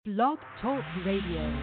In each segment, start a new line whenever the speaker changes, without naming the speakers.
Blog Talk Radio.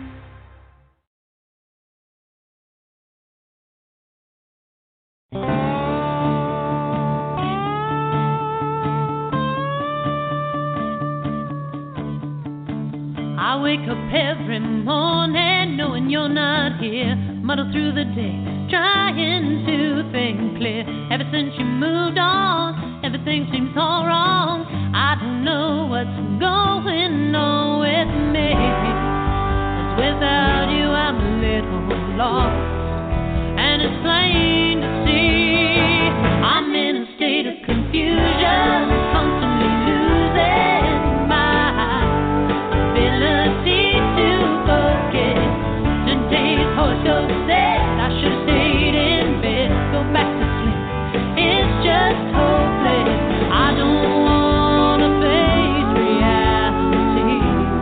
I wake up every morning knowing you're not here. Muddle through the day, trying to think clear. Ever since you moved on, everything seems all wrong. I don't know what's going on with me. 'Cause without you I'm a little lost, and it's plain to see I'm in a state of confusion, constantly losing my ability to forget. Today's horoscope said I should have stayed in bed. Go back to sleep, it's just hopeless. I don't wanna face reality.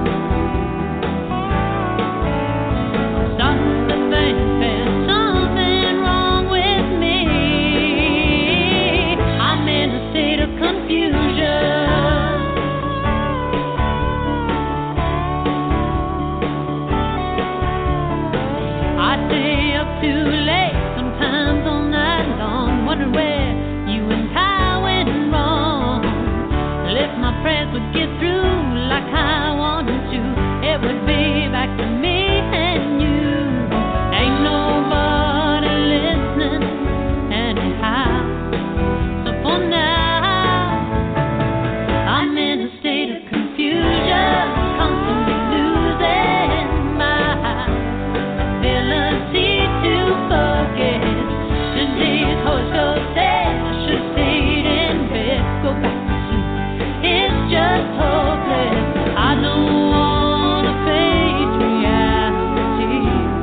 I'm starting to think there's something wrong with me. I'm in a state of confusion. I stay up too late, sometimes all night long, wondering where you and I went wrong. Well, if my prayers would get through like I wanted to, it would be back to me and you. Ain't nobody listening anyhow. So for now, I'm in a state of confusion, constantly losing my ability to forget. Today's horoscope said I should have stayed in bed. Go back to sleep, it's just hopeless. I don't wanna face reality.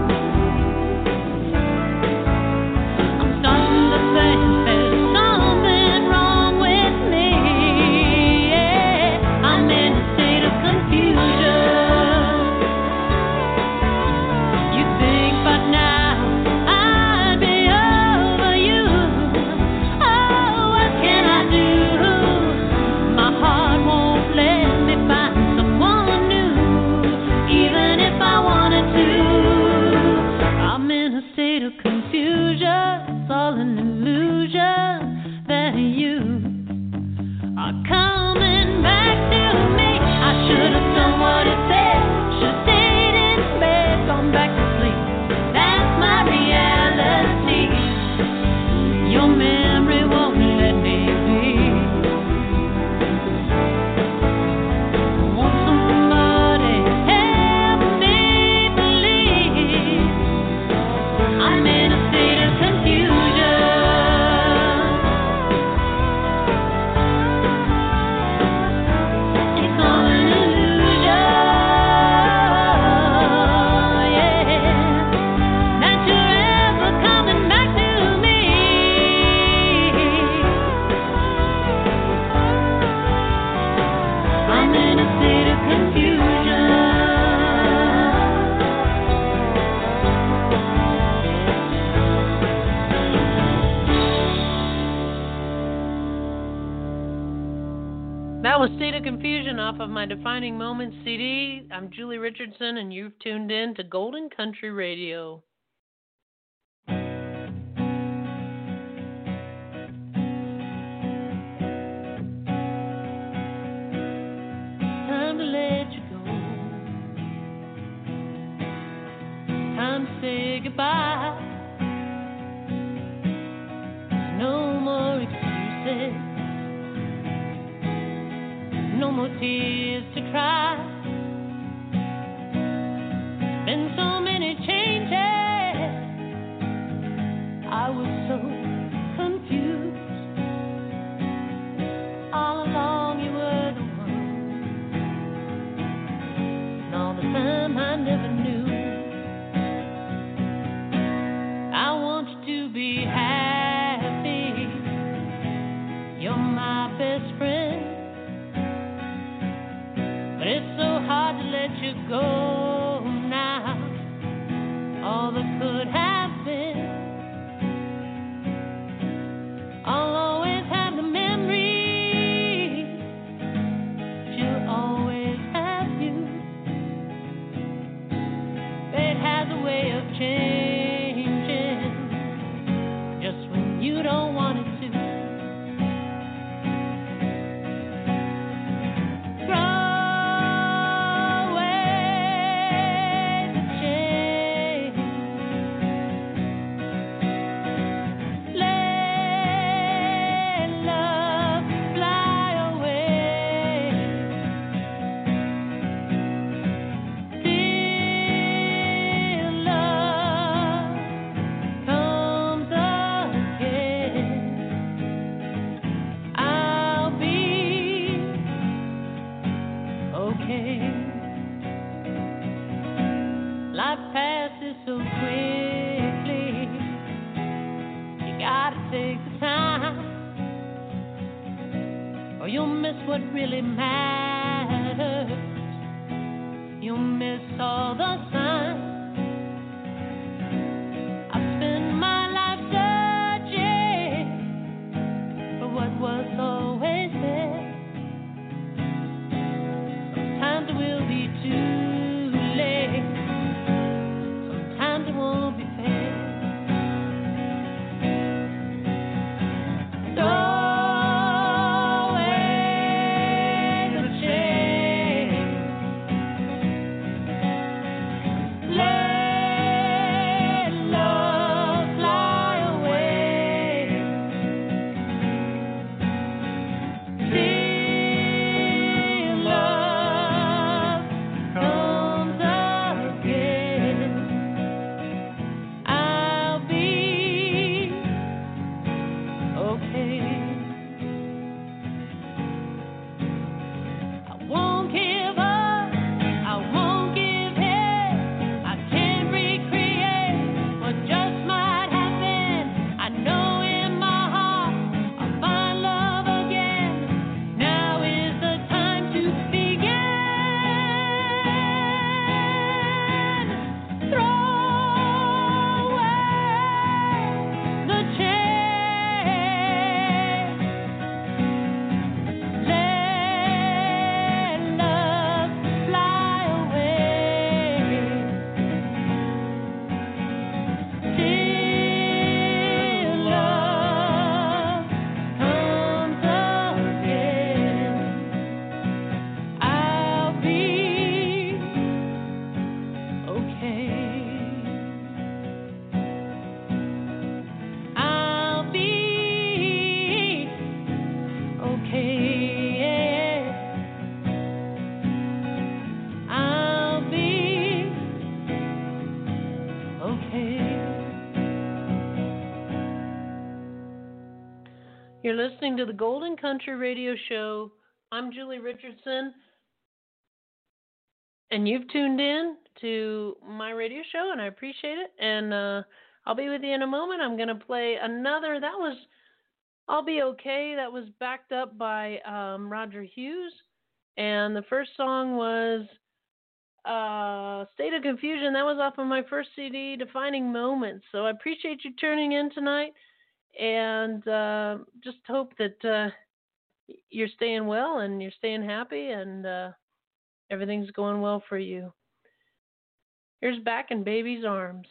I'm starting to think there's something wrong with me. Yeah, I'm in a state of confusion. You think by now I'd be over you. Oh, what can I do? My heart won't let me find someone new, even if I wanted to. I'm in a state of confusion. It's all an illusion that you are coming back to me. I should have done what it said. Should have stayed in bed, gone back to sleep. That's my reality. Your memory won't let me be. Won't somebody help me believe I'm in a state of confusion? It's all an illusion, yeah. That you're ever coming back to me. I'm in a state of confusion. That was State of Confusion off of my Defining Moments CD. I'm Julie Richardson, and you've tuned in to Golden Country Radio. Time to let you go. Time to say goodbye. No more excuses. No more tears to cry. Been so many changes. I was so confused. All along you were the one. And all the time I never knew. I want you to be happy. You're my best friend. But it's so hard to let you go now. All that could have been. I'll always have the memory. She'll always have you. so quickly. You gotta take the time, or you'll miss what really matters. You'll miss all the signs. I spent my life searching for what was always there. Sometimes it will be too late. Sometimes it won't be fair. You're listening to the Golden Country Radio Show. I'm Julie Richardson, and you've tuned in to my radio show, and I appreciate it. And I'll be with you in a moment. I'm going to play another. That was I'll Be Okay. That was backed up by Roger Hughes. And the first song was State of Confusion. That was off of my first CD, Defining Moments. So I appreciate you tuning in tonight. And just hope that you're staying well and you're staying happy and everything's going well for you. Here's Back in Baby's Arms.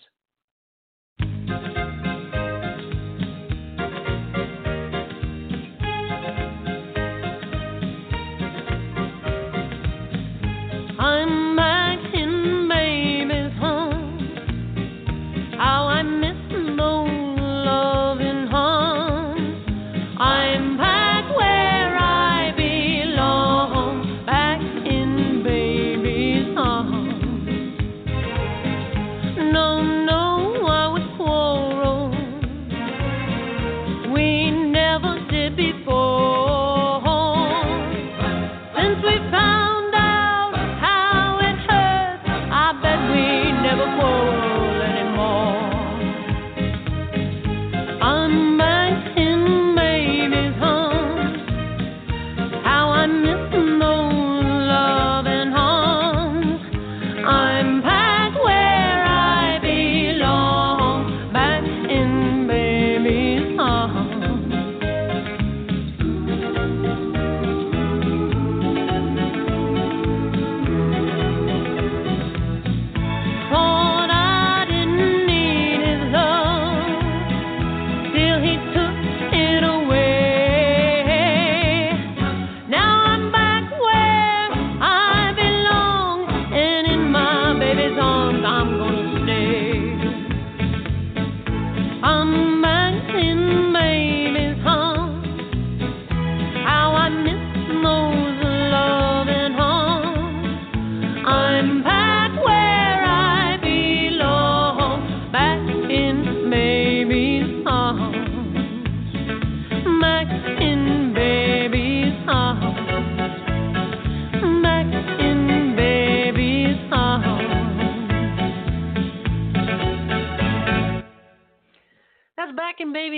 I'm back in baby's arms. How I miss those loving arms. I'm back where I belong, back in baby's arms. No, no.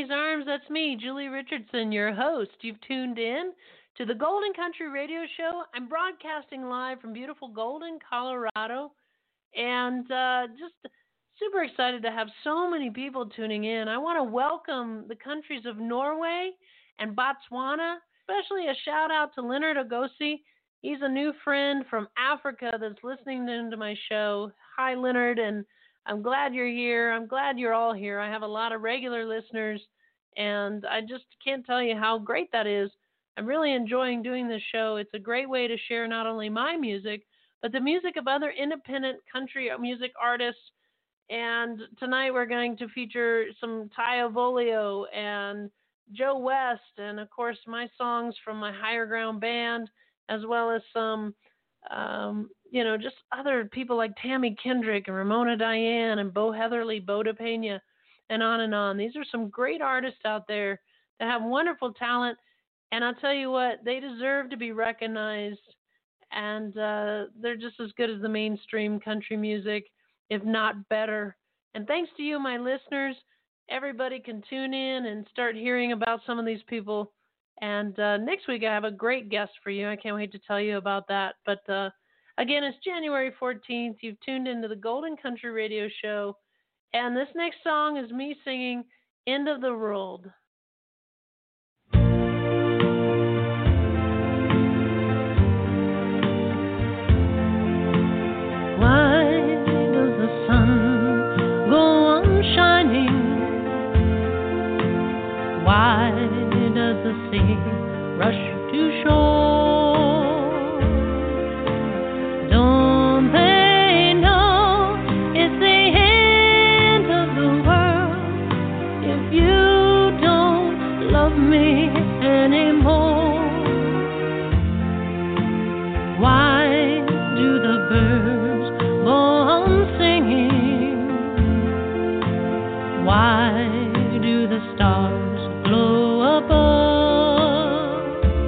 Mommy's Arms. That's me, Julie Richardson, your host. You've tuned in to the Golden Country Radio Show. I'm broadcasting live from beautiful Golden, Colorado, and just super excited to have so many people tuning in. I want to welcome the countries of Norway and Botswana, especially a shout out to Leonard Ogosi. He's a new friend from Africa that's listening into my show. Hi, Leonard, and I'm glad you're here. I'm glad you're all here. I have a lot of regular listeners, and I just can't tell you how great that is. I'm really enjoying doing this show. It's a great way to share not only my music, but the music of other independent country music artists. And tonight we're going to feature some Taya Volio and Joe West, and of course my songs from my Higher Ground band, as well as some just other people like Tammy Kendrick and Ramona Diane and Bo Heatherly, Bo DePena, and on and on. These are some great artists out there that have wonderful talent, and I'll tell you what, they deserve to be recognized, and they're just as good as the mainstream country music, if not better. And thanks to you, my listeners, everybody can tune in and start hearing about some of these people. And next week I have a great guest for you. I can't wait to tell you about that. But again, it's January 14th. You've tuned into the Golden Country Radio Show. And this next song is me singing End of the World.
Why does the sun go on shining? Why does the sea rush to shore? Don't they know it's the end of the world if you don't love me anymore? Why do the birds go on singing? Why do the stars glow above?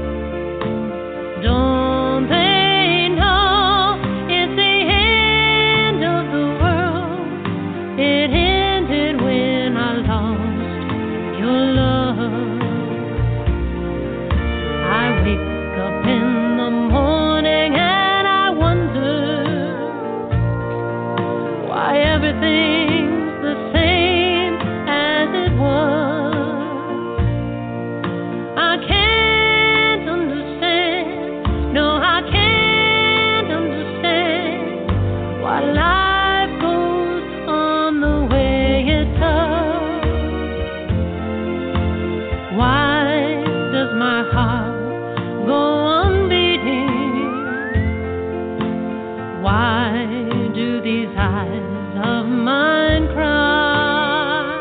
Don't they know it's the end of the world? It ended when I lost your love. I wake up in the morning and I wonder why everything's the same as it was. I can't understand, no, I can't understand why life goes on the way it does. Why does my heart go on beating? Why do these eyes of mine cry?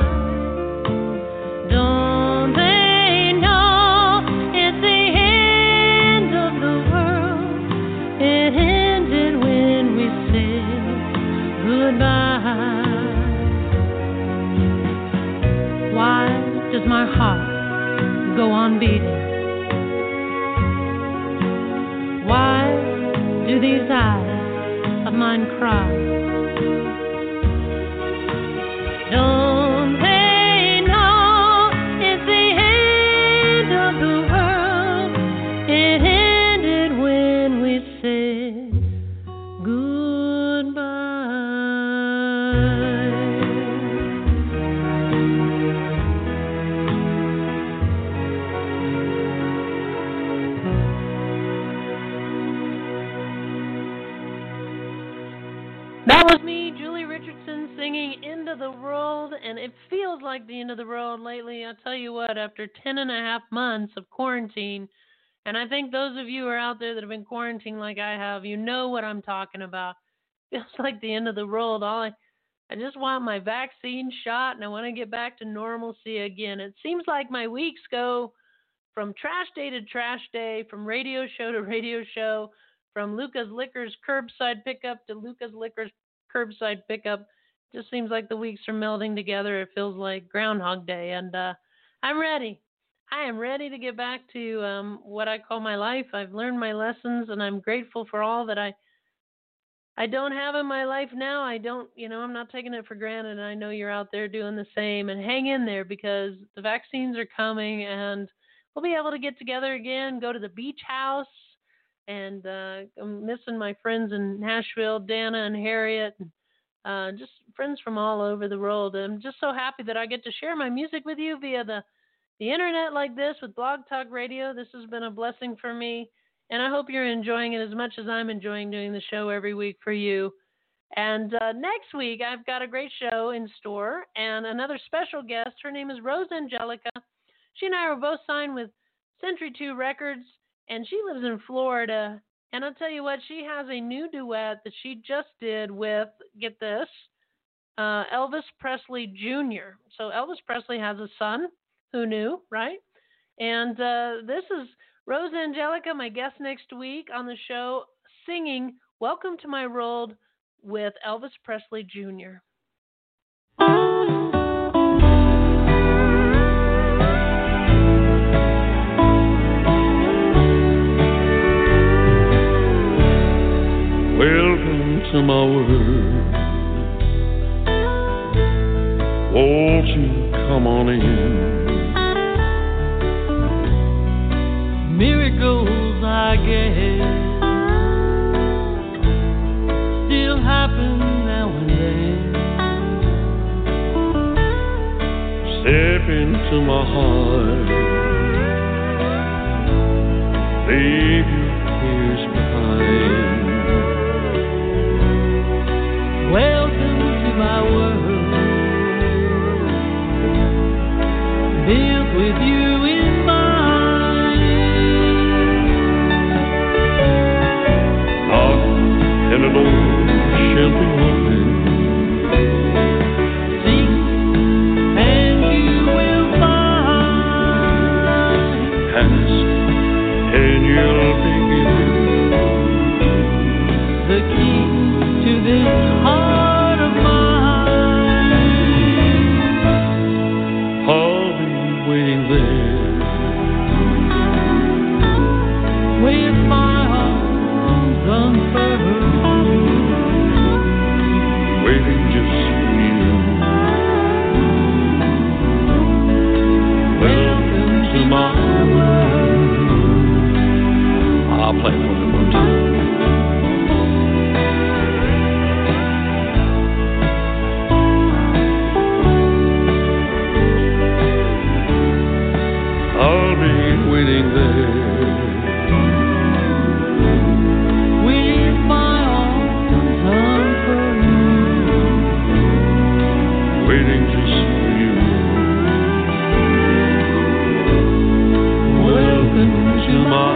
Don't they know it's the end of the world? It ended when we said goodbye. Why does my heart go on beating? Why do these eyes of mine cry? Don't they know it's the end of the world? It ended when we said goodbye.
That was me, Julie Richardson, singing End of the World, and it feels like the end of the world lately. I'll tell you what, after 10 and a half months of quarantine, and I think those of you who are out there that have been quarantined like I have, you know what I'm talking about. It feels like the end of the world. I just want my vaccine shot, and I want to get back to normalcy again. It seems like my weeks go from trash day to trash day, from radio show to radio show, from Luca's Liquors curbside pickup to Luca's Liquors curbside pickup. Just seems like the weeks are melding together. It feels like Groundhog Day, and I'm ready. I am ready to get back to what I call my life. I've learned my lessons, and I'm grateful for all that I I don't have in my life now. I don't, I'm not taking it for granted. And I know you're out there doing the same. And hang in there because the vaccines are coming and we'll be able to get together again, go to the beach house. And I'm missing my friends in Nashville, Dana and Harriet, and just friends from all over the world. I'm just so happy that I get to share my music with you via the internet like this with Blog Talk Radio. This has been a blessing for me. And I hope you're enjoying it as much as I'm enjoying doing the show every week for you. And next week, I've got a great show in store and another special guest. Her name is Rose Angelica. She and I are both signed with Century 2 Records, and she lives in Florida. And I'll tell you what, she has a new duet that she just did with, get this, Elvis Presley Jr. So Elvis Presley has a son. Who knew, right? And this is Rose Angelica, my guest next week on the show, singing Welcome to My World with Elvis Presley Jr.
Welcome to my world. Won't you come on in?
Miracles, I guess, still happen now and then.
Step into my heart, leave your fears behind.
Welcome to my world, built with you in mind.
And an old shelter open.
Seek and you will find.
Ask and you'll be given.
The key to this heart of mine.
I'll be waiting there
With my arms unfurled,
waiting just for you. Welcome to my world. I'll play it for you one time. I'll be waiting there.
with my arms unfurled,
Waiting just for you.
welcome to my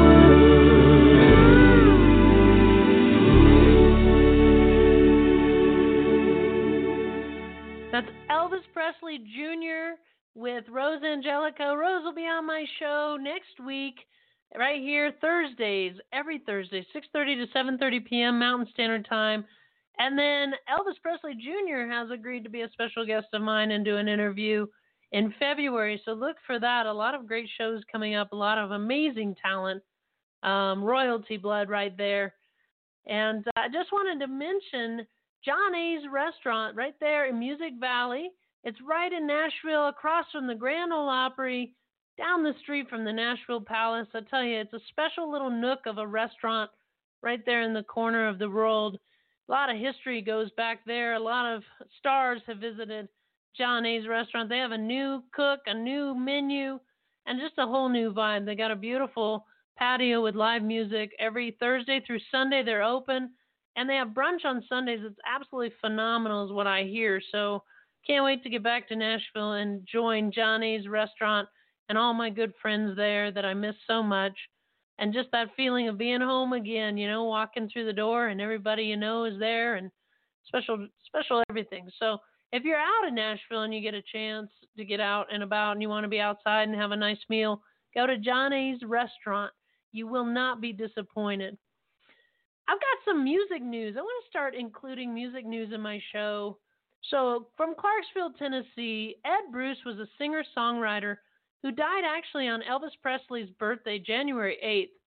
That's Elvis Presley Jr. with Rose Angelica. Rose will be on my show next week, right here, Thursdays, every Thursday, 6:30 to 7:30 p.m. Mountain Standard Time. And then Elvis Presley Jr. has agreed to be a special guest of mine and do an interview in February. So look for that. A lot of great shows coming up, a lot of amazing talent, royalty blood right there. And I just wanted to mention John A's Restaurant right there in Music Valley. It's right in Nashville, across from the Grand Ole Opry, down the street from the Nashville Palace. I tell you, it's a special little nook of a restaurant right there in the corner of the world. A lot of history goes back there. A lot of stars have visited John A's Restaurant. They have a new cook, a new menu, and just a whole new vibe. They got a beautiful patio with live music. Every Thursday through Sunday, they're open. And they have brunch on Sundays. It's absolutely phenomenal is what I hear. So can't wait to get back to Nashville and join John A's Restaurant and all my good friends there that I miss so much. And just that feeling of being home again, walking through the door and everybody you know is there and special everything. So if you're out in Nashville and you get a chance to get out and about and you want to be outside and have a nice meal, go to John A's Restaurant. You will not be disappointed. I've got some music news. I want to start including music news in my show. So from Clarksville, Tennessee, Ed Bruce was a singer-songwriter who died actually on Elvis Presley's birthday, January 8th.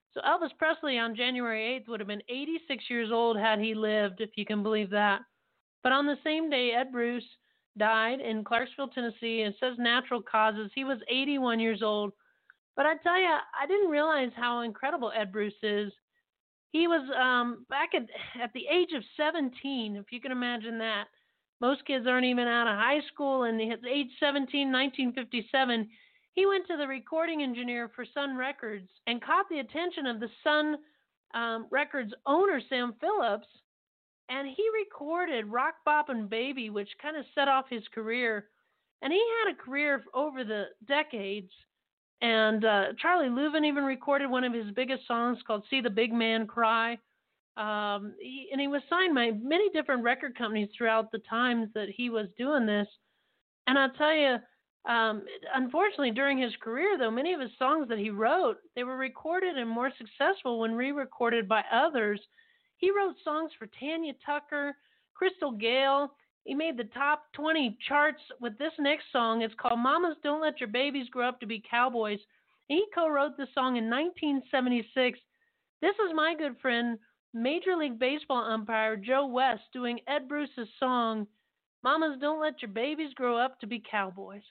So Elvis Presley on January 8th would have been 86 years old had he lived, if you can believe that. But on the same day, Ed Bruce died in Clarksville, Tennessee. It says natural causes. He was 81 years old. But I tell you, I didn't realize how incredible Ed Bruce is. He was back at the age of 17, if you can imagine that. Most kids aren't even out of high school, and at age 17, 1957, he went to the recording engineer for Sun Records and caught the attention of the Sun Records owner, Sam Phillips, and he recorded Rock Boppin' Baby, which kind of set off his career. And he had a career over the decades. And Charlie Louvin even recorded one of his biggest songs called See the Big Man Cry. And he was signed by many different record companies throughout the times that he was doing this. And I'll tell you, unfortunately, during his career, though, many of his songs that he wrote, they were recorded and more successful when re-recorded by others. He wrote songs for Tanya Tucker, Crystal Gale. He made the top 20 charts with this next song. It's called Mamas Don't Let Your Babies Grow Up to Be Cowboys. And he co-wrote this song in 1976. This is my good friend, Major League Baseball umpire Joe West, doing Ed Bruce's song, Mamas Don't Let Your Babies Grow Up to Be Cowboys.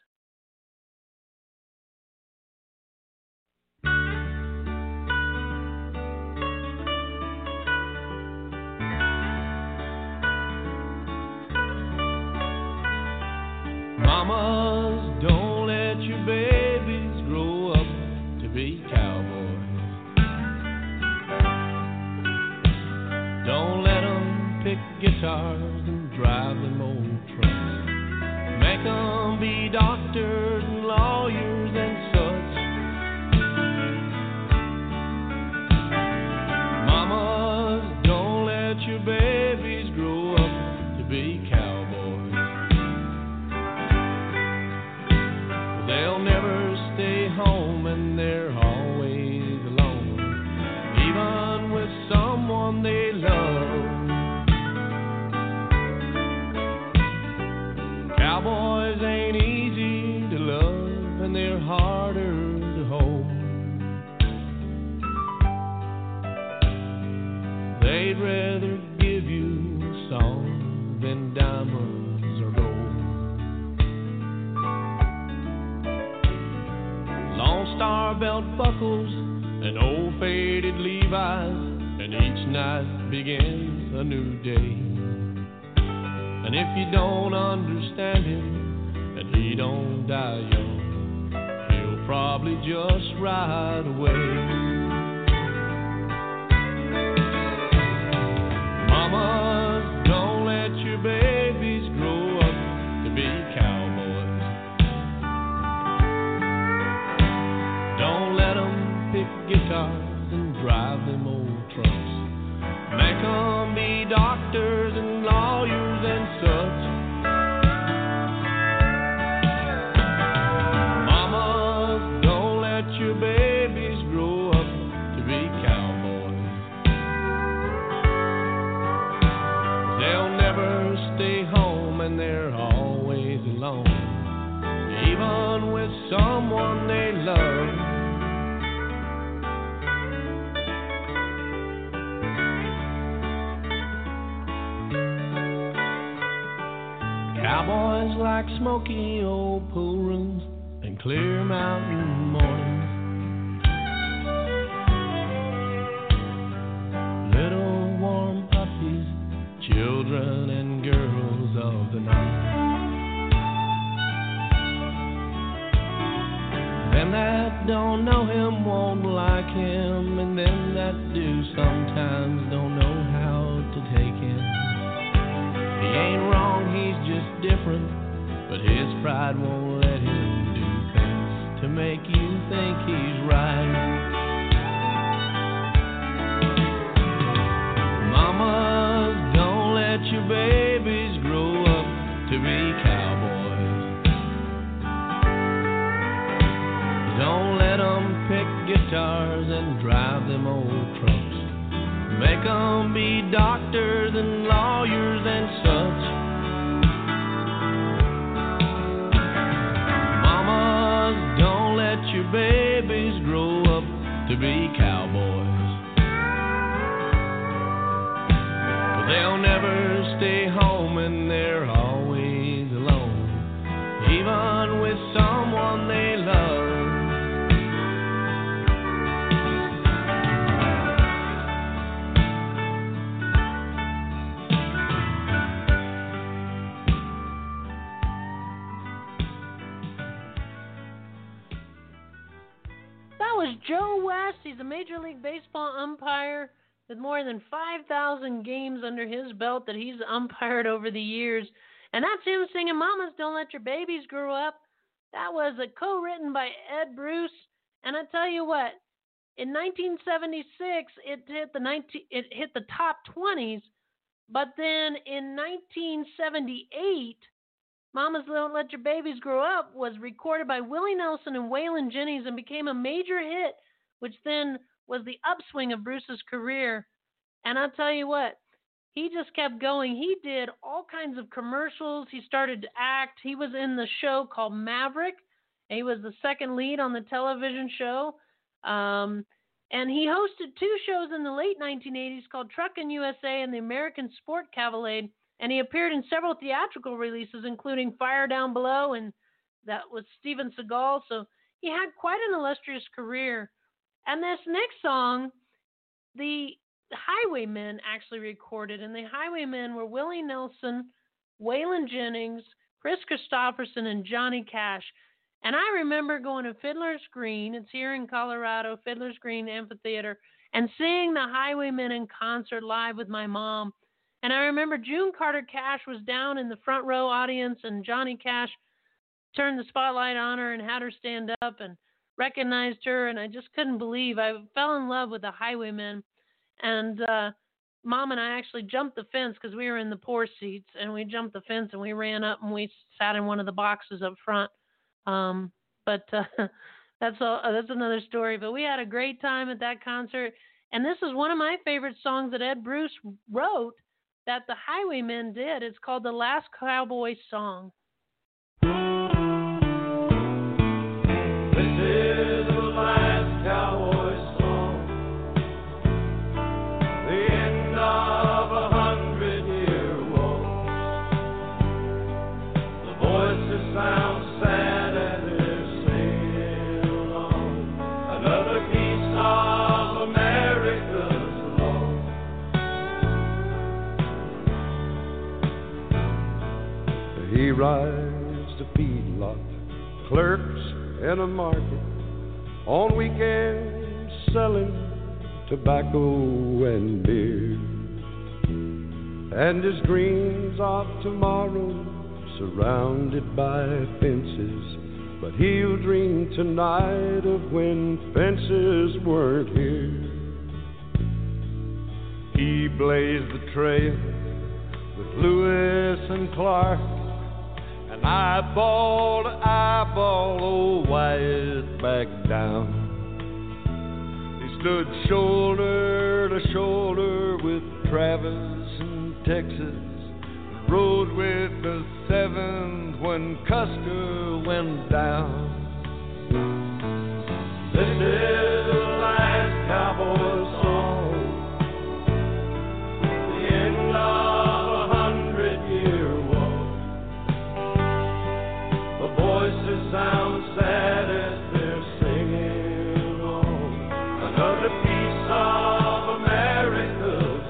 Mamas, don't let your babies grow up to be cowboys. Don't let them pick guitars and drive them old trucks. Make them be doctors and lawyers and such. Mamas, don't let your babies grow up to be cowboys. They'll never stay home and they're always alone, even with someone they love. Cowboys ain't easy to love and they're harder to hold. They'd rather give you a song than diamonds or gold. Lone Star belt buckles and old faded Levi's, and each night begins a new day. And if you don't understand him and he don't die young, he'll probably just ride away. Mamas, don't let your babies grow up to be cowboys. Don't let them pick guitars and drive them old trucks. Make them be doctors and lawyers and such. Mamas, don't let your babies grow up to be cowboys. They'll never stay home and they're always alone, even with someone they love. Cowboys like smoky old pool rooms and clear mountain mornings. Little warm puppies, children and girls of the night. Them that don't know him won't like him, and them that do sometimes don't know how to take him. He ain't wrong, he's just different, but his pride won't let him do things to make you think he's right. Mamas, don't let your babies grow up to be cowboys. Don't let them pick guitars and drive them old trucks. Make them be doctors and lawyers and such. Mamas, don't let your babies grow up to be cowboys. never stay home and they're always alone, even with someone they love.
That was Joe West. He's a Major League Baseball umpire with more than 5,000 games under his belt that he's umpired over the years. And that's him singing Mamas Don't Let Your Babies Grow Up. That was co-written by Ed Bruce. And I tell you what, in 1976, it hit the top 20s. But then in 1978, Mamas Don't Let Your Babies Grow Up was recorded by Willie Nelson and Waylon Jennings and became a major hit, which then was the upswing of Bruce's career. And I'll tell you what, he just kept going. He did all kinds of commercials. He started to act. He was in the show called Maverick. He was the second lead on the television show. And he hosted two shows in the late 1980s called Truckin' USA and the American Sport Cavalcade. And he appeared in several theatrical releases, including Fire Down Below, and that was Steven Seagal. So he had quite an illustrious career. And this next song, the Highwaymen actually recorded. And the Highwaymen were Willie Nelson, Waylon Jennings, Chris Christopherson, and Johnny Cash. And I remember going to Fiddler's Green, it's here in Colorado, Fiddler's Green Amphitheater, and seeing the Highwaymen in concert live with my mom. And I remember June Carter Cash was down in the front row audience, and Johnny Cash turned the spotlight on her and had her stand up and recognized her, and I just couldn't believe. I fell in love with the Highwaymen. And Mom and I actually jumped the fence because we were in the poor seats, and we jumped the fence and we ran up and we sat in one of the boxes up front. But that's another story. But we had a great time at that concert, and this is one of my favorite songs that Ed Bruce wrote that the Highwaymen did. It's called The Last Cowboy Song.
This is the last cowboy song, the end of 100-year war. The voices sound sad as they're singing along, another piece of America's law. He rides the feedlot, clerks in a market, on weekends selling tobacco and beer. And his dreams of tomorrow surrounded by fences, but he'll dream tonight of when fences weren't here. He blazed the trail with Lewis and Clark, and eyeball to eyeball, old Wyatt back down. He stood shoulder to shoulder with Travis in Texas, and rode with the Seventh when Custer went down. This is the last cowboy song, the end of 100-year war. The voices sound sad as they're singing along, another piece of America's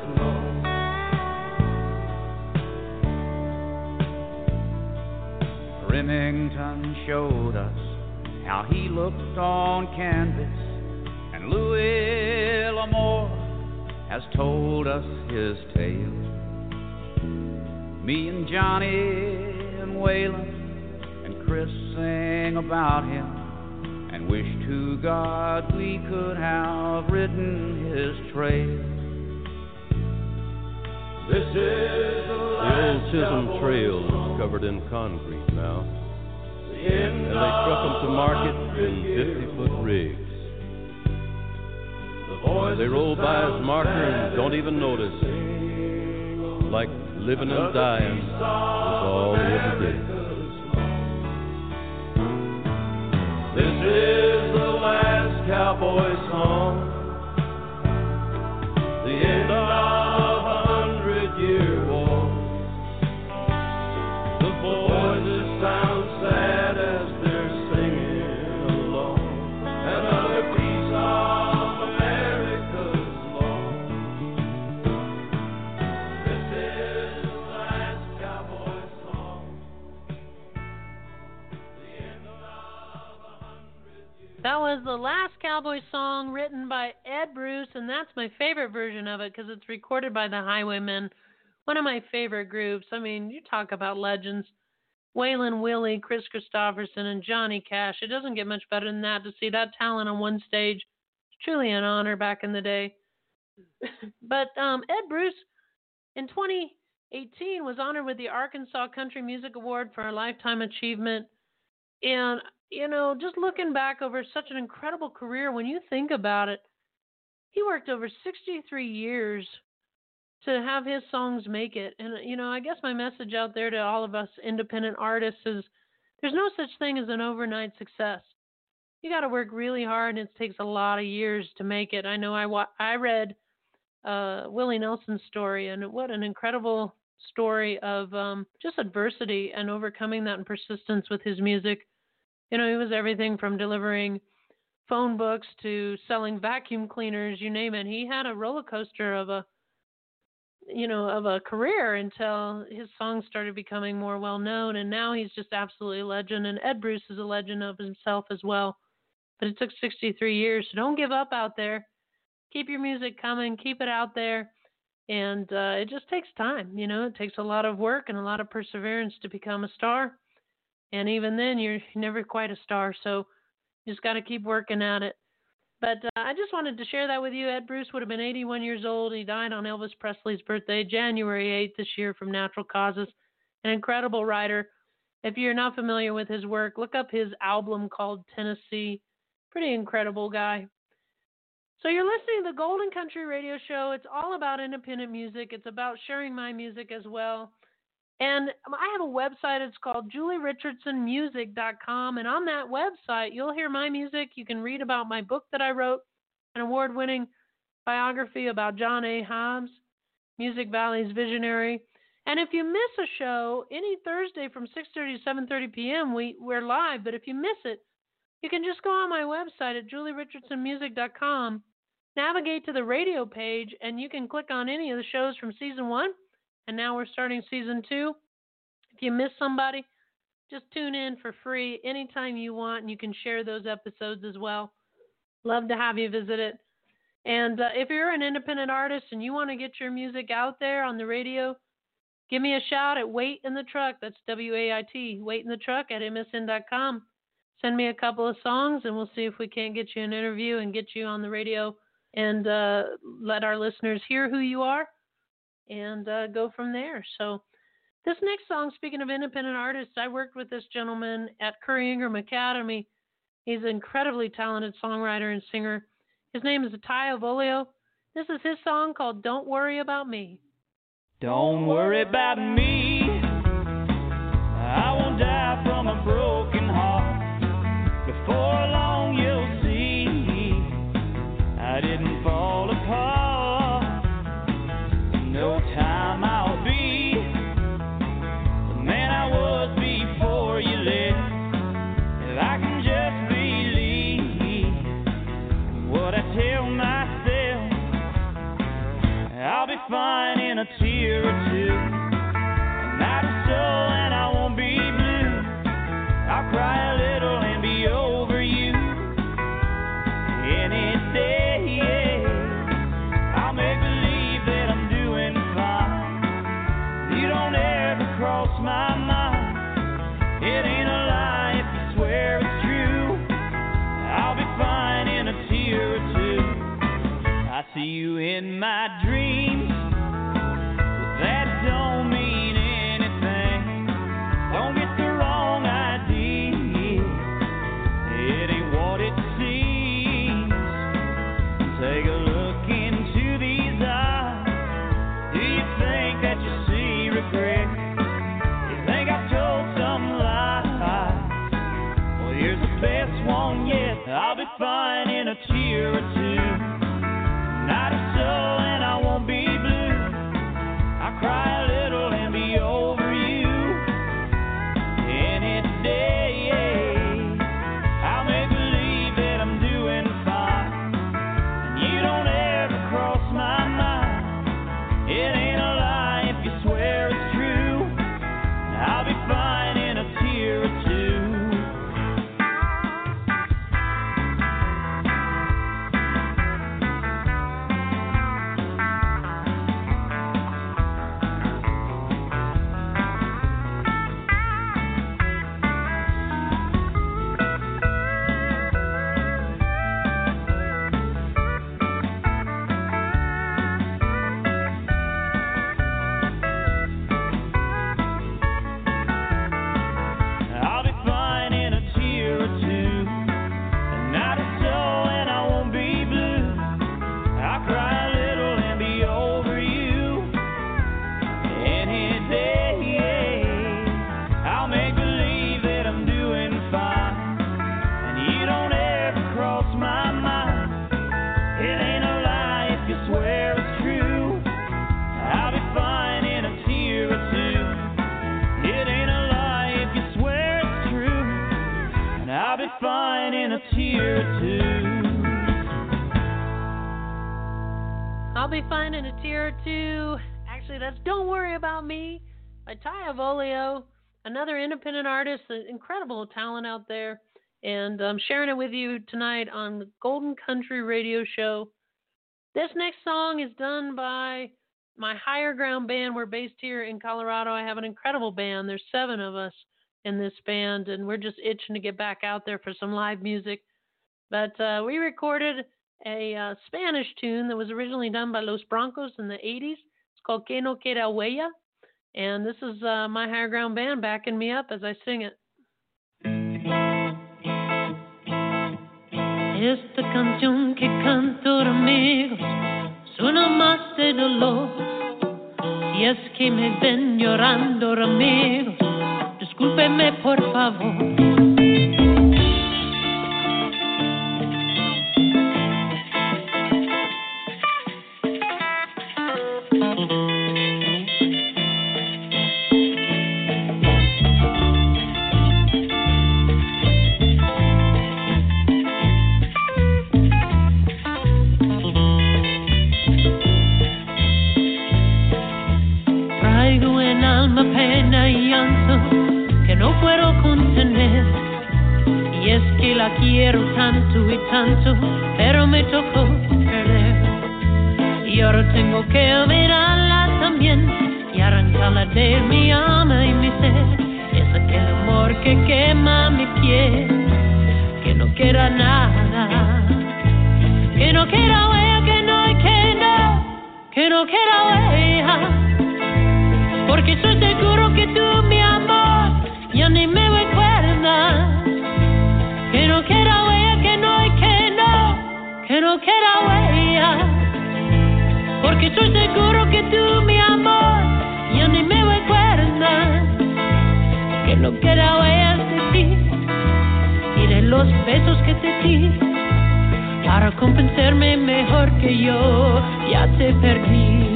law.
Remington showed us how he looked on canvas, and Louis L'Amour has told us his tale. Me and Johnny and Waylon and Chris sang about him, and wish to God we could have ridden his trail. This is the
old Chisholm Trail is covered in concrete now, and they truck them to market in 50-foot rigs. They roll by his marker and don't even notice it. Like living and dying is all we ever did.
This is the last cowboy song, the end of 100-year war.
was The Last Cowboy Song, written by Ed Bruce, and that's my favorite version of it because it's recorded by the Highwaymen, one of my favorite groups. I mean, you talk about legends. Waylon Willie, Chris Christopherson, and Johnny Cash. It doesn't get much better than that to see that talent on one stage. It's truly an honor back in the day. But Ed Bruce, in 2018, was honored with the Arkansas Country Music Award for a Lifetime Achievement. And, you know, just looking back over such an incredible career, when you think about it, he worked over 63 years to have his songs make it. And, you know, I guess my message out there to all of us independent artists is there's no such thing as an overnight success. You got to work really hard, and it takes a lot of years to make it. I know I read Willie Nelson's story, and what an incredible story of just adversity and overcoming that and persistence with his music. You know, he was everything from delivering phone books to selling vacuum cleaners, you name it. He had a roller coaster of a career until his songs started becoming more well-known, and now he's just absolutely a legend, and Ed Bruce is a legend of himself as well. But it took 63 years, so don't give up out there. Keep your music coming, keep it out there, and it just takes time, you know. It takes a lot of work and a lot of perseverance to become a star, and even then, you're never quite a star, so you just got to keep working at it. But I just wanted to share that with you. Ed Bruce would have been 81 years old. He died on Elvis Presley's birthday, January 8th this year, from natural causes. An incredible writer. If you're not familiar with his work, look up his album called Tennessee. Pretty incredible guy. So you're listening to the Golden Country Radio Show. It's all about independent music. It's about sharing my music as well. And I have a website. It's called JulieRichardsonMusic.com. And on that website, you'll hear my music. You can read about my book that I wrote, an award-winning biography about John A. Hobbs, Music Valley's visionary. And if you miss a show, any Thursday from 6:30 to 7:30 p.m., we're live. But if you miss it, you can just go on my website at JulieRichardsonMusic.com, navigate to the radio page, and you can click on any of the shows from Season 1. And now we're starting Season 2. If you miss somebody, just tune in for free anytime you want, and you can share those episodes as well. Love to have you visit it. And if you're an independent artist and you want to get your music out there on the radio, give me a shout at Wait in the Truck. That's WAIT, Wait in the Truck at MSN.com. Send me a couple of songs, and we'll see if we can't get you an interview and get you on the radio and let our listeners hear who you are. And go from there. So this next song, speaking of independent artists, I worked with this gentleman at Curry Ingram Academy. He's an incredibly talented songwriter and singer. His name is Ty Ovolio. This is his song called Don't Worry About Me.
Don't worry about me. I won't die from a broken heart. Before long you'll see I didn't fall apart. No time I'll be the man I was before you left. If I can just believe what I tell myself, I'll be fine in a tear or two. A night or so and I won't be blue. I'll cry a little and be over you. Any day, yeah. I'll make believe that I'm doing fine. You don't ever cross my mind. It ain't a lie if you swear it's true. I'll be fine in a tear or two. I see you in my dreams, but that don't mean anything. Don't get the wrong idea. It ain't what it seems. Take a look into these eyes. Do you think that you see regret? You think I've told some lies? Well, here's the best one yet. I'll be fine in a tear or two. Night or so and
finally finding a tear or two. Actually, that's Don't Worry About Me by Ty Avolio, another independent artist, an incredible talent out there. And I'm sharing it with you tonight on the Golden Country Radio Show. This next song is done by my Higher Ground band. We're based here in Colorado. I have an incredible band. There's 7 of us in this band, and we're just itching to get back out there for some live music. But we recorded a Spanish tune that was originally done by Los Broncos in the 80s. It's called Que No Queda Huella. And this is my Higher Ground band backing me up as I sing it.
Esta canción que canto, amigos, suena más de dolor. Si es que me ven llorando, amigos, discúlpeme por favor. La quiero tanto y tanto, pero me tocó perder. Y ahora tengo que olvidarla también y arrancarla de mi alma y mi ser. Es aquel amor que quema mi piel, que no queda nada, que no queda huella, que no queda huella. Porque estoy seguro que tú, mi amor, ya ni me recuerdas. Que no queda huella, que no queda huella. Porque estoy seguro que tú, mi amor, ya ni me recuerdas. Que no queda huella de ti y de los besos que te di. Para compensarme mejor que yo, ya te perdí.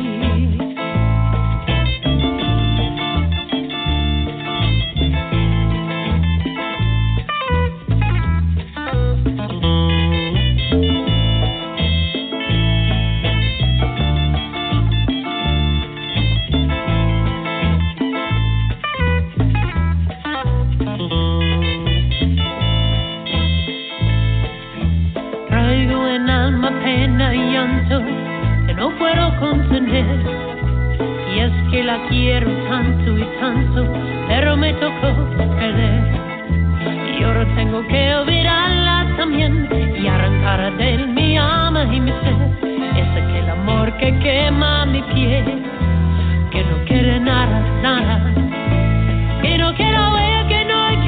La quiero tanto y tanto, pero me tocó perder. Y ahora tengo que olvidarla también y arrancarla de mi alma y mi ser. Es aquel amor que quema mi piel, que no quiere nada, nada. Que no queda huella, que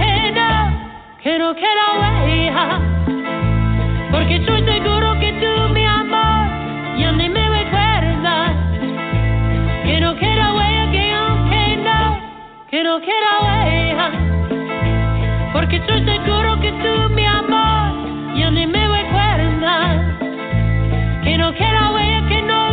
no queda huella. Porque estoy seguro que tú, mi amor, ya ni me recuerdas. Que no queda huella, que no queda huella. Porque estoy seguro que tú, mi amor, ya ni me recuerdas. Que no queda huella, que no.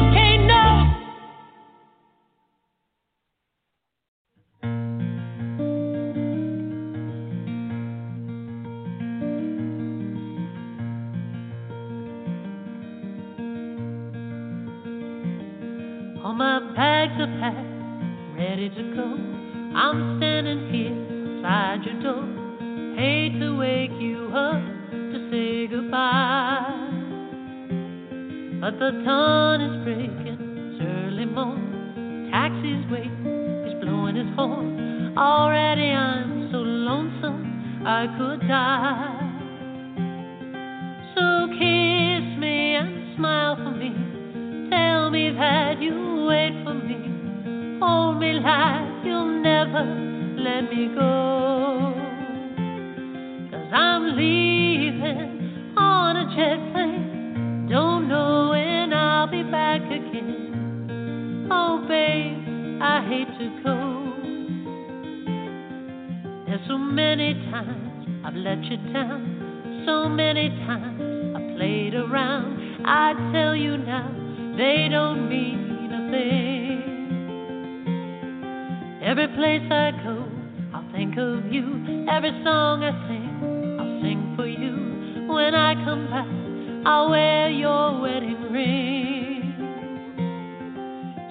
All my bags are packed, ready to go. I'm standing here outside your door. Hate to wake you up to say goodbye, but the dawn is breaking, it's early morning. Taxi's waiting, he's blowing his horn. Already I'm so lonesome I could die. So kiss me and smile for me. Tell me that you wait for me. Hold me like you'll never let me go. 'Cause I'm leaving on a jet plane. Don't know when I'll be back again. Oh babe, I hate to go. There's so many times I've let you down. So many times I played around. I tell you now, they don't mean a thing. Every place I go, I'll think of you. Every song I sing, I'll sing for you. When I come back, I'll wear your wedding ring.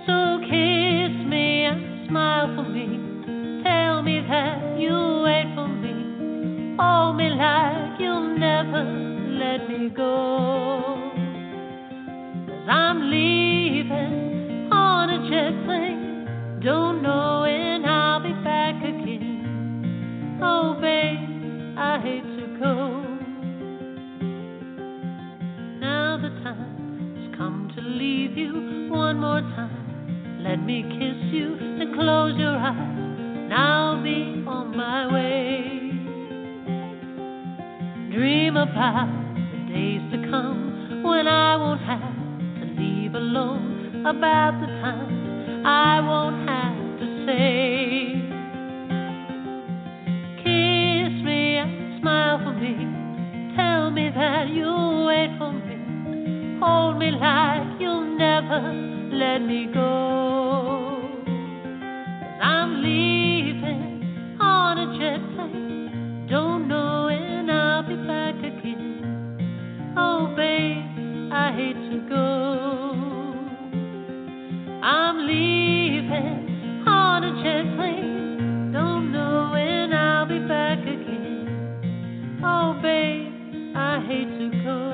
So kiss me and smile for me. Tell me that you'll wait for me. Hold me like you'll never let me go. 'Cause I'm leaving on a jet plane. Don't know when I'll be back again. Oh, babe, I hate to go. Now the time has come to leave you one more time. Let me kiss you and close your eyes, and I'll be on my way. Dream about the days to come when I won't have to leave alone, about the time I won't have to say. Kiss me and smile for me. Tell me that you'll wait for me. Hold me like you'll never let me go. 'Cause I'm leaving on a jet plane. Don't know when I'll be back again. Oh, babe, I hate to go. I'm leaving on a jet plane. Don't know when I'll be back again. Oh, babe, I hate to go.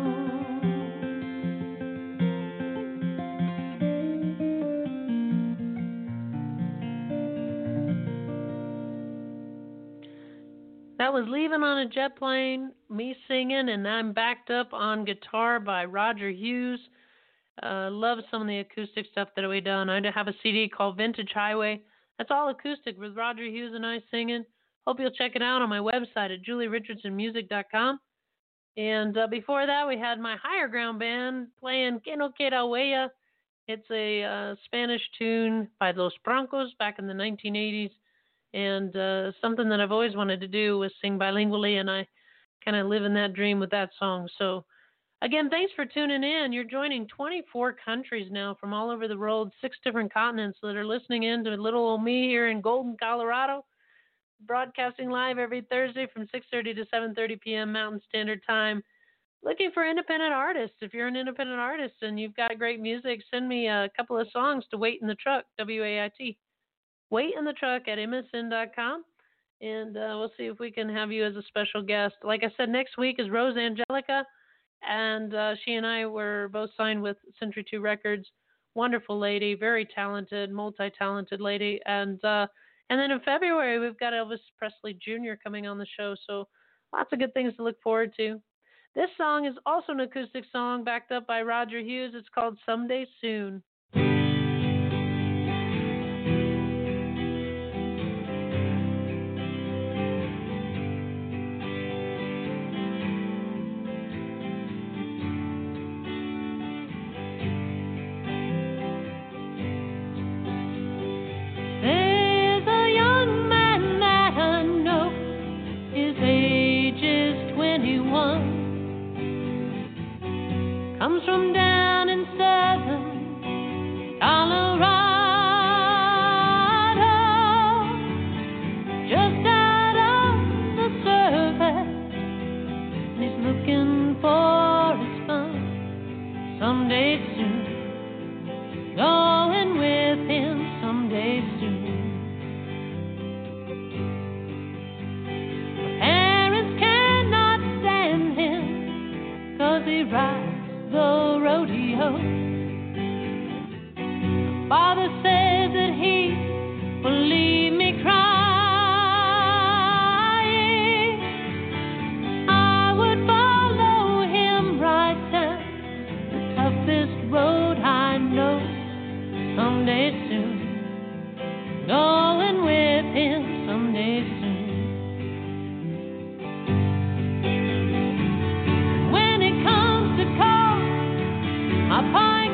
That was Leaving on a Jet Plane, me singing, and I'm backed up on guitar by Roger Hughes. Love some of the acoustic stuff that we done. I have a CD called Vintage Highway. That's all acoustic with Roger Hughes and I singing. Hope you'll check it out on my website at julierichardsonmusic.com. And before that, we had my Higher Ground band playing Que no quiera huella. It's a Spanish tune by Los Broncos back in the 1980s. And something that I've always wanted to do was sing bilingually, and I kind of live in that dream with that song. So, again, thanks for tuning in. You're joining 24 countries now from all over the world, 6 different continents that are listening in to little old me here in Golden, Colorado, broadcasting live every Thursday from 6:30 to 7:30 p.m. Mountain Standard Time. Looking for independent artists. If you're an independent artist and you've got great music, send me a couple of songs to Wait in the Truck, WAIT. Wait in the Truck at msn.com, and we'll see if we can have you as a special guest. Like I said, next week is Rose Angelica, and she and I were both signed with Century 2 Records. Wonderful lady, very talented, multi-talented lady. And then in February, we've got Elvis Presley Jr. coming on the show, so lots of good things to look forward to. This song is also an acoustic song backed up by Roger Hughes. It's called Someday Soon.
Comes from down in southern Colorado, just out of the surface, and he's looking for his fun someday soon, going with him someday soon. The parents cannot stand him 'cause he rides the rodeo. Father says that he will leave me crying. I would follow him right down the toughest road I know someday soon, going with him someday soon. When it comes to call my pie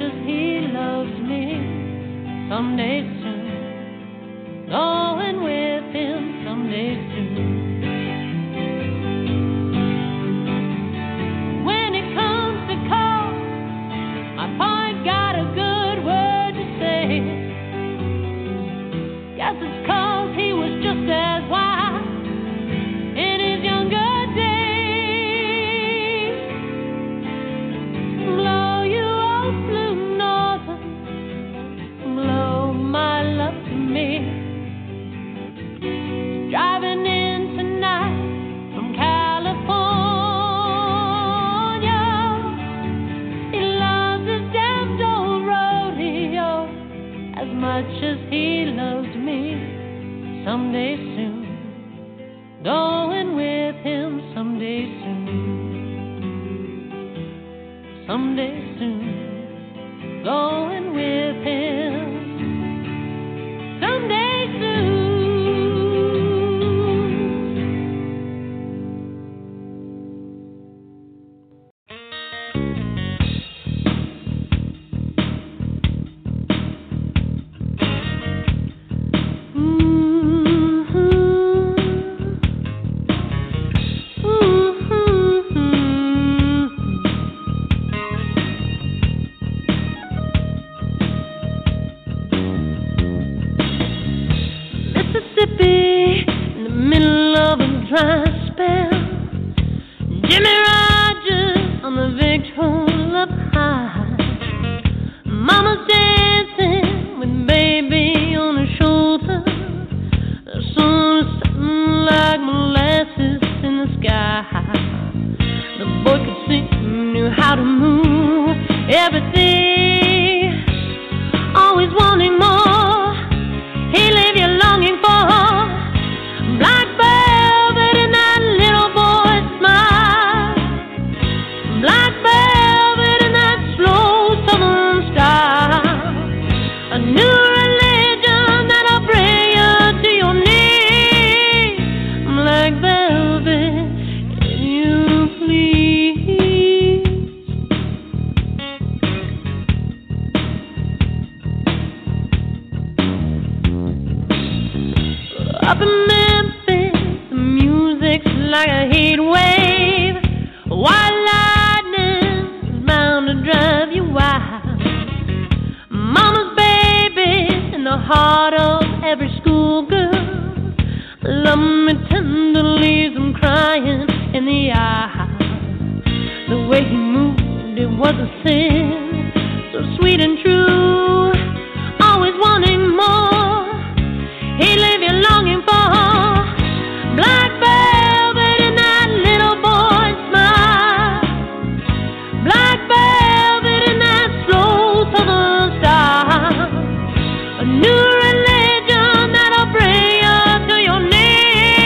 as he loves me. Someday soon, going with him someday soon. When it comes to call, my boy got a good word to say. Guess it's 'cause he was just as wise in his younger days. Blow you old blue northern, blow my love to me. Driving in tonight from California. He loves his damned old rodeo as much as he loves me. Someday soon, going with him someday soon. Someday soon, going with him someday soon. Mississippi, in the middle of a dry spell. Jimmy Rogers on the Victrola up high. Mama's dancing with baby on her shoulder. The sun is something like molasses in the sky. The boy could sing, knew how to move every day. Always wanting more, he leave you longing for black velvet in that little boy's smile. Black velvet in that slow southern style. A new religion that'll bring you to your knees. Black velvet, if you please. Up in Memphis, the music's like a heat wave. White lightning is bound to drive you wild. Mama's baby's in the heart of every schoolgirl. Love me tender, leaves him crying in the eye. The way he moved, it was a sin, so sweet and true. Always wanting more, he leave you longing for black velvet in that little boy's smile. Black velvet in that slow southern style. A new religion that'll bring you to your knees.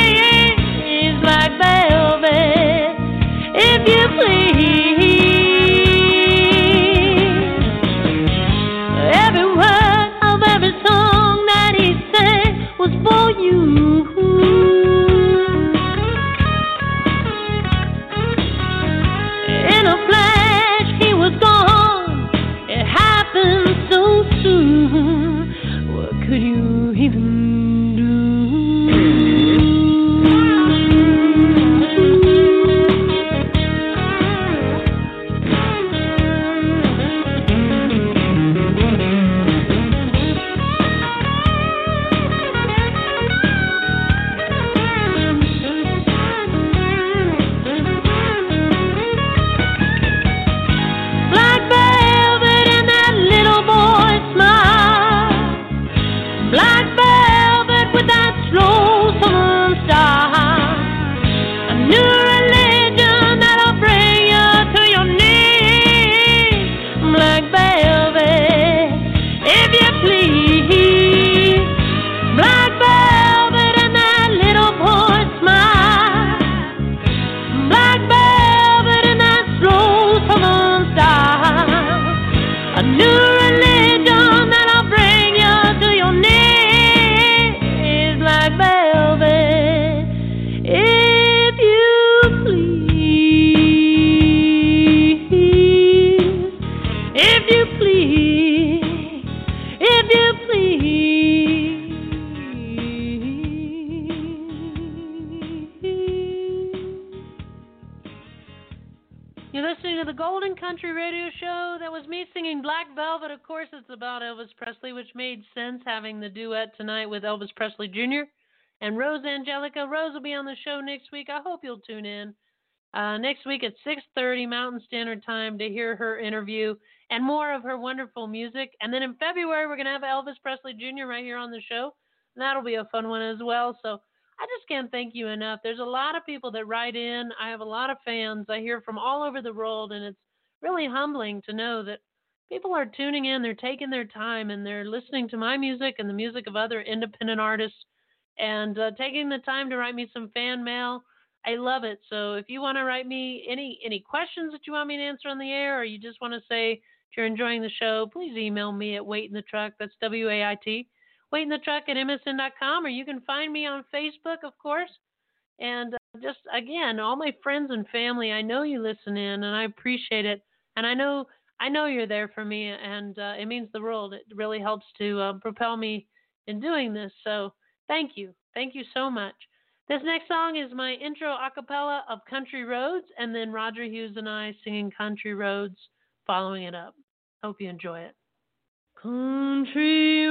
Country Radio Show. That was me singing Black Velvet. Of course, it's about Elvis Presley, which made sense having the duet tonight with Elvis Presley Jr. and Rose Angelica. Rose will be on the show next week. I hope you'll tune in next week at 6:30 Mountain Standard Time to hear her interview and more of her wonderful music. And then in February, we're going to have Elvis Presley Jr. right here on the show. And that'll be a fun one as well. So I just can't thank you enough. There's a lot of people that write in. I have a lot of fans. I hear from all over the world, and it's really humbling to know that people are tuning in. They're taking their time, and they're listening to my music and the music of other independent artists and taking the time to write me some fan mail. I love it. So if you want to write me any questions that you want me to answer on the air, or you just want to say if you're enjoying the show, please email me at Wait in the Truck. That's WAIT. waitinthetruck@msn.com, or you can find me on Facebook, of course. And just, again, all my friends and family, I know you listen in, and I appreciate it. And I know you're there for me, and it means the world. It really helps to propel me in doing this. So thank you. Thank you so much. This next song is my intro a cappella of Country Roads, and then Roger Hughes and I singing Country Roads following it up. Hope you enjoy it. Country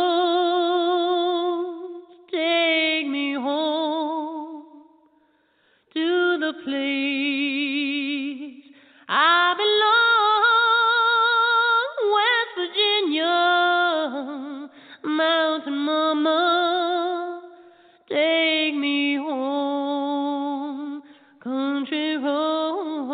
roads, take me home to the place I belong, West Virginia, Mountain Mama, take me home, country roads.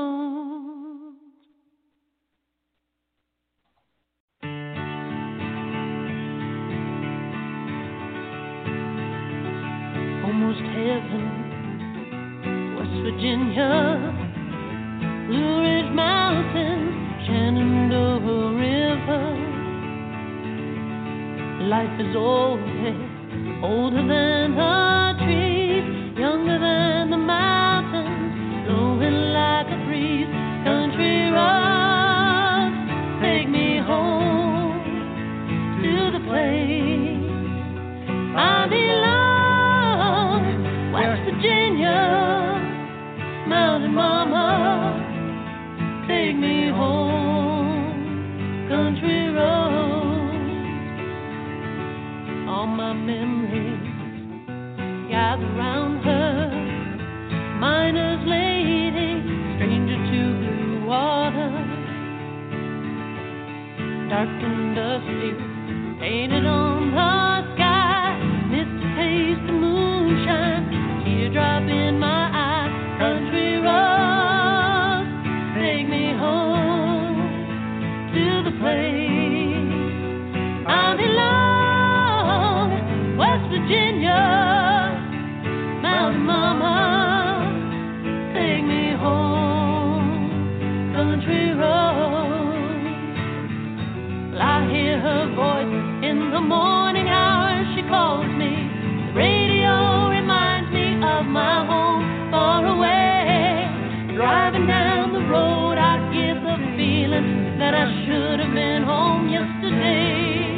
Almost heaven, West Virginia, Blue Ridge Mountains, Shenandoah River. Life is old, older than the trees, younger than the mountains, blowing like a breeze. Country roads, take me home to the place I belong, West Virginia, Mountain Mama, take me home, country roads. All my memories gather round her, miner's lady, stranger to blue water, dark and dusty, painted on the sky, misty taste of moonshine, teardrop in my eye. Country roads, take me home to the place I belong, West Virginia, Mountain Mama, take me home, country roads. Well, I hear her voice in the morning hours, she calls me. The radio reminds me of my home far away. Driving down the road, I get the feeling that I should have been home yesterday.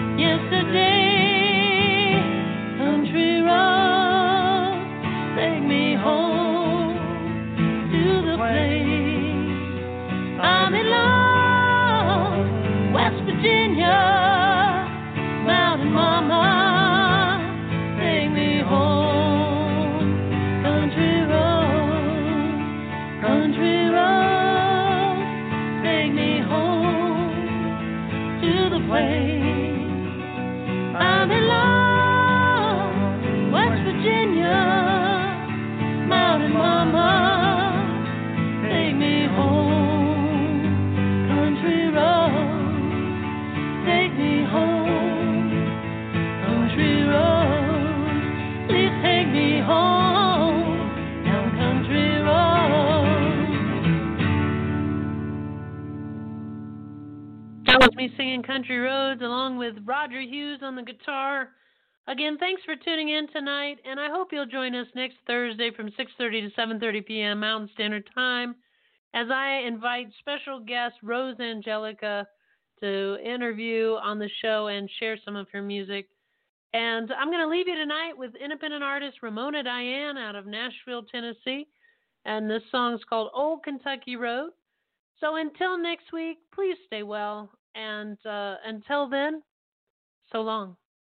Country roads, take me home to the place I belong, West Virginia, Mountain Mama, take me home, country roads, take me home to the place I belong, West Virginia, Mountain Mama, take me home, country roads, take me home, country roads, please take me home, down country roads. That was me singing Country Roads along with Roger Hughes on the guitar. Again, thanks for tuning in tonight, and I hope you'll join us next Thursday from 6:30 to 7:30 p.m. Mountain Standard Time as I invite special guest Rose Angelica to interview on the show and share some of her music. And I'm going to leave you tonight with independent artist Ramona Diane out of Nashville, Tennessee, and this song's called Old Kentucky Road. So until next week, please stay well. And until then, so long.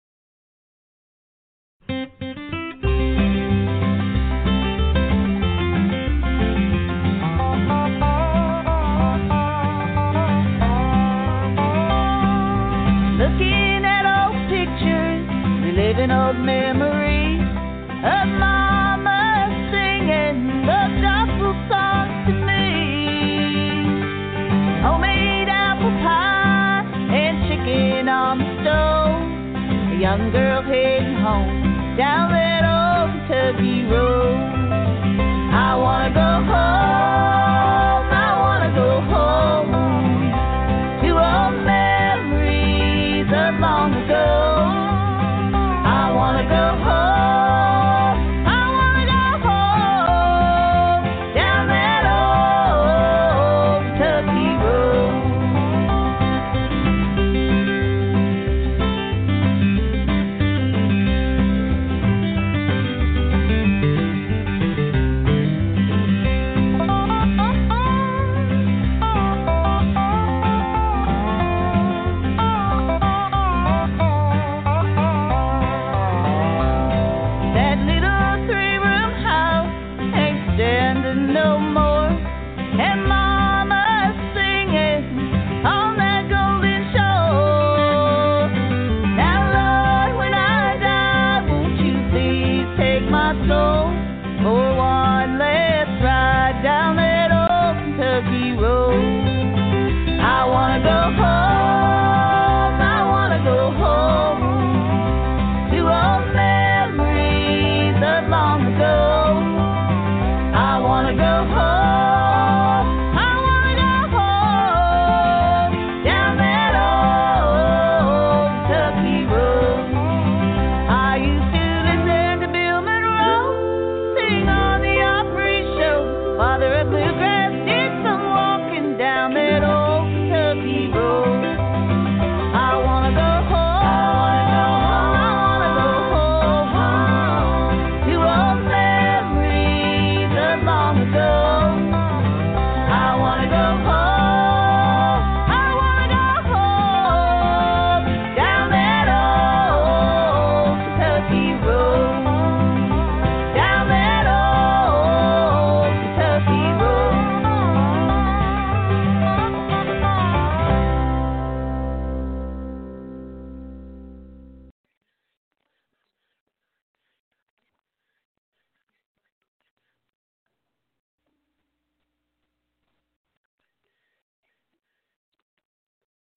Looking at old pictures, reliving old memories of Mama singing the gospel songs to me. Homemade apple pie and chicken on the stove. A young girl heading home down that old Kentucky road. I wanna go